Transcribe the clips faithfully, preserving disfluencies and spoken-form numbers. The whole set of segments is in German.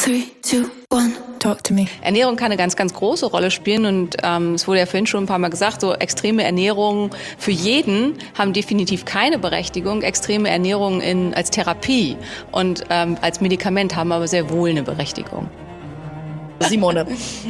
Three, two, one, talk to me. Ernährung kann eine ganz, ganz große Rolle spielen und ähm, es wurde ja vorhin schon ein paar Mal gesagt, so extreme Ernährung für jeden haben definitiv keine Berechtigung. Extreme Ernährung in, als Therapie und ähm, als Medikament haben aber sehr wohl eine Berechtigung. Simone,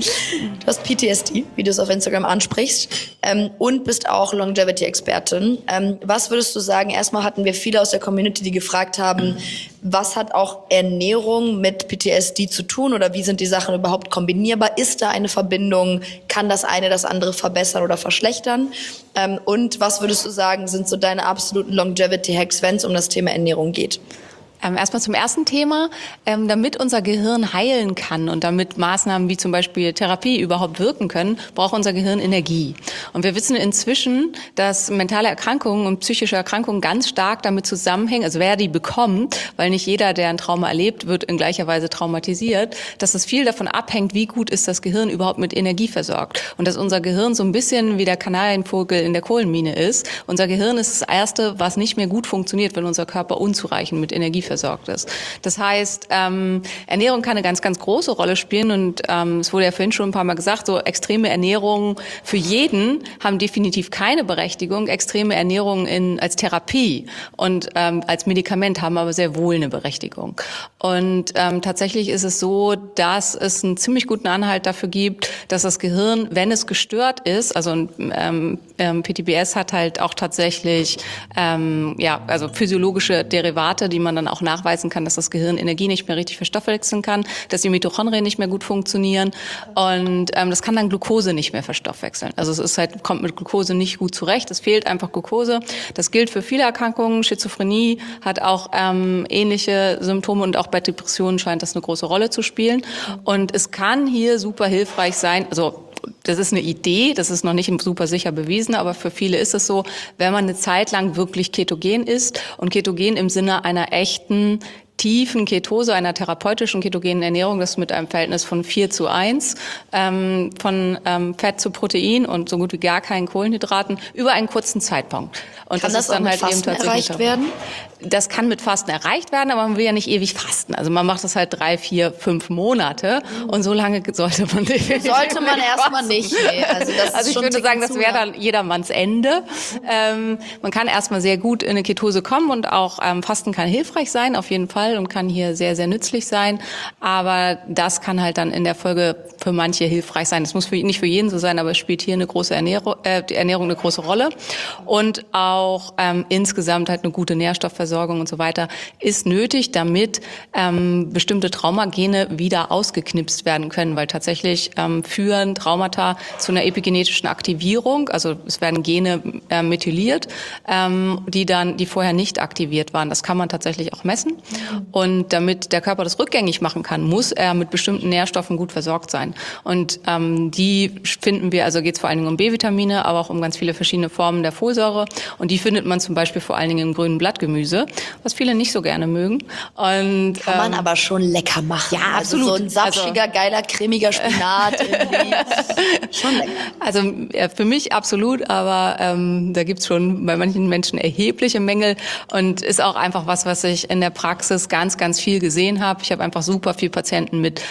du hast P T S D, wie du es auf Instagram ansprichst, ähm, und bist auch Longevity-Expertin. Ähm, was würdest du sagen, erstmal hatten wir viele aus der Community, die gefragt haben, was hat auch Ernährung mit P T S D zu tun oder wie sind die Sachen überhaupt kombinierbar? Ist da eine Verbindung? Kann das eine das andere verbessern oder verschlechtern? Ähm, und was würdest du sagen, sind so deine absoluten Longevity-Hacks, wenn es um das Thema Ernährung geht? Ähm, erstmal zum ersten Thema. Ähm, damit unser Gehirn heilen kann und damit Maßnahmen wie zum Beispiel Therapie überhaupt wirken können, braucht unser Gehirn Energie. Und wir wissen inzwischen, dass mentale Erkrankungen und psychische Erkrankungen ganz stark damit zusammenhängen, also wer die bekommt, weil nicht jeder, der ein Trauma erlebt, wird in gleicher Weise traumatisiert, dass es viel davon abhängt, wie gut ist das Gehirn überhaupt mit Energie versorgt. Und dass unser Gehirn so ein bisschen wie der Kanarienvogel in der Kohlenmine ist. Unser Gehirn ist das Erste, was nicht mehr gut funktioniert, wenn unser Körper unzureichend mit Energie versorgt ist. Das heißt, ähm, Ernährung kann eine ganz, ganz große Rolle spielen und ähm, es wurde ja vorhin schon ein paar Mal gesagt, so extreme Ernährung für jeden haben definitiv keine Berechtigung. Extreme Ernährung in, als Therapie und ähm, als Medikament haben aber sehr wohl eine Berechtigung. Und ähm, tatsächlich ist es so, dass es einen ziemlich guten Anhalt dafür gibt, dass das Gehirn, wenn es gestört ist, also ähm, ähm, P T B S hat halt auch tatsächlich ähm, ja, also physiologische Derivate, die man dann auch nachweisen kann, dass das Gehirn Energie nicht mehr richtig verstoffwechseln kann, dass die Mitochondrien nicht mehr gut funktionieren und ähm, das kann dann Glucose nicht mehr verstoffwechseln. Also es ist halt, kommt mit Glucose nicht gut zurecht, es fehlt einfach Glucose. Das gilt für viele Erkrankungen. Schizophrenie hat auch ähm, ähnliche Symptome und auch bei Depressionen scheint das eine große Rolle zu spielen. Und es kann hier super hilfreich sein, also das ist eine Idee, das ist noch nicht super sicher bewiesen, aber für viele ist es so, wenn man eine Zeit lang wirklich ketogen ist und ketogen im Sinne einer echten tiefen Ketose, einer therapeutischen ketogenen Ernährung, das mit einem Verhältnis von vier zu eins, ähm, von ähm, Fett zu Protein und so gut wie gar keinen Kohlenhydraten über einen kurzen Zeitpunkt. Und kann das, das ist dann auch mit halt Fasten eben tatsächlich erreicht werden? Das kann mit Fasten erreicht werden, aber man will ja nicht ewig fasten. Also man macht das halt drei, vier, fünf Monate und so lange sollte man definitiv Sollte man nicht erstmal fasten. nicht. Nee. Also, das also ist ich schon würde sagen, das zu, wäre ja. dann jedermanns Ende. Ähm, man kann erstmal sehr gut in eine Ketose kommen und auch ähm, Fasten kann hilfreich sein, auf jeden Fall, und kann hier sehr, sehr nützlich sein. Aber das kann halt dann in der Folge für manche hilfreich sein. Das muss für, nicht für jeden so sein, aber es spielt hier eine große Ernährung, äh, die Ernährung eine große Rolle. Und auch ähm, insgesamt halt eine gute Nährstoffversorgung und so weiter ist nötig, damit ähm, bestimmte Traumagene wieder ausgeknipst werden können, weil tatsächlich ähm, führen Traumata zu einer epigenetischen Aktivierung, also es werden Gene äh, methyliert, ähm, die dann, die vorher nicht aktiviert waren. Das kann man tatsächlich auch messen. Und damit der Körper das rückgängig machen kann, muss er mit bestimmten Nährstoffen gut versorgt sein. Und ähm, die finden wir, also geht es vor allen Dingen um B-Vitamine, aber auch um ganz viele verschiedene Formen der Folsäure. Und die findet man zum Beispiel vor allen Dingen im grünen Blattgemüse, was viele nicht so gerne mögen. Und, Kann man ähm, aber schon lecker machen. Ja, also absolut. So ein saftiger, also, geiler, cremiger Spinat irgendwie. Schon lecker. Also ja, für mich absolut, aber ähm, da gibt's schon bei manchen Menschen erhebliche Mängel und ist auch einfach was, was ich in der Praxis ganz, ganz viel gesehen habe. Ich habe einfach super viel Patienten mit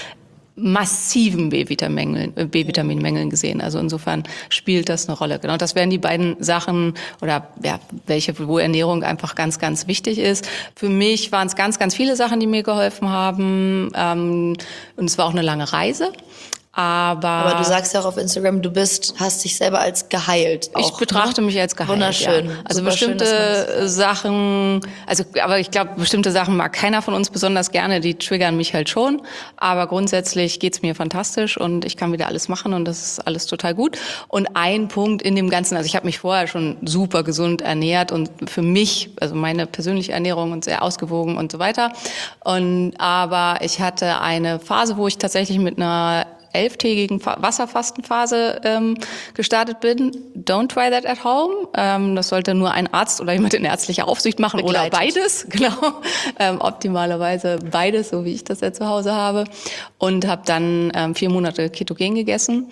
massiven B-Vitaminmängeln, B-Vitaminmängeln gesehen. Also insofern spielt das eine Rolle. Genau, das wären die beiden Sachen oder ja, welche, wo Ernährung einfach ganz, ganz wichtig ist. Für mich waren es ganz, ganz viele Sachen, die mir geholfen haben. Ähm, und es war auch eine lange Reise. Aber, Aber du sagst ja auch auf Instagram, du bist, hast dich selber als geheilt. Auch, ich betrachte ne? mich als geheilt. Wunderschön. Ja. Also Super bestimmte schön, Sachen, also aber ich glaube, bestimmte Sachen mag keiner von uns besonders gerne, die triggern mich halt schon. Aber grundsätzlich geht's mir fantastisch und ich kann wieder alles machen und das ist alles total gut. Und ein Punkt in dem Ganzen, also ich habe mich vorher schon super gesund ernährt und für mich, also meine persönliche Ernährung und sehr ausgewogen und so weiter. Und aber ich hatte eine Phase, wo ich tatsächlich mit einer elftägigen Wasserfastenphase ähm, gestartet bin. Don't try that at home. Ähm, das sollte nur ein Arzt oder jemand in ärztlicher Aufsicht machen Begleitet. oder beides. Genau. Ähm, optimalerweise beides, so wie ich das ja zu Hause habe. Und habe dann ähm, vier Monate Ketogen gegessen.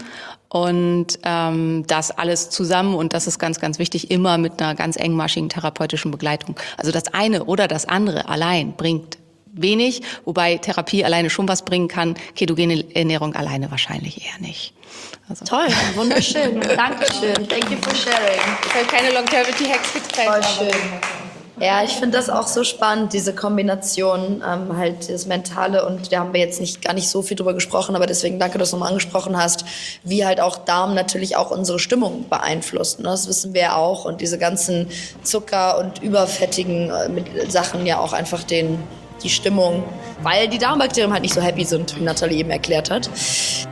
Und ähm, das alles zusammen, und das ist ganz, ganz wichtig, immer mit einer ganz engmaschigen therapeutischen Begleitung. Also das eine oder das andere allein bringt wenig, wobei Therapie alleine schon was bringen kann, ketogene Ernährung alleine wahrscheinlich eher nicht. Also. Toll, wunderschön. Dankeschön. Thank you for sharing. Ich habe keine Longevity-Hacks getrennt. Voll schön. Ja, ich finde das auch so spannend, diese Kombination, ähm, halt das Mentale, und da haben wir jetzt nicht gar nicht so viel drüber gesprochen, aber deswegen danke, dass du nochmal angesprochen hast, wie halt auch Darm natürlich auch unsere Stimmung beeinflusst. Ne? Das wissen wir ja auch, und diese ganzen Zucker und überfettigen äh, mit Sachen ja auch einfach den die Stimmung, weil die Darmbakterien halt nicht so happy sind, wie Nathalie eben erklärt hat.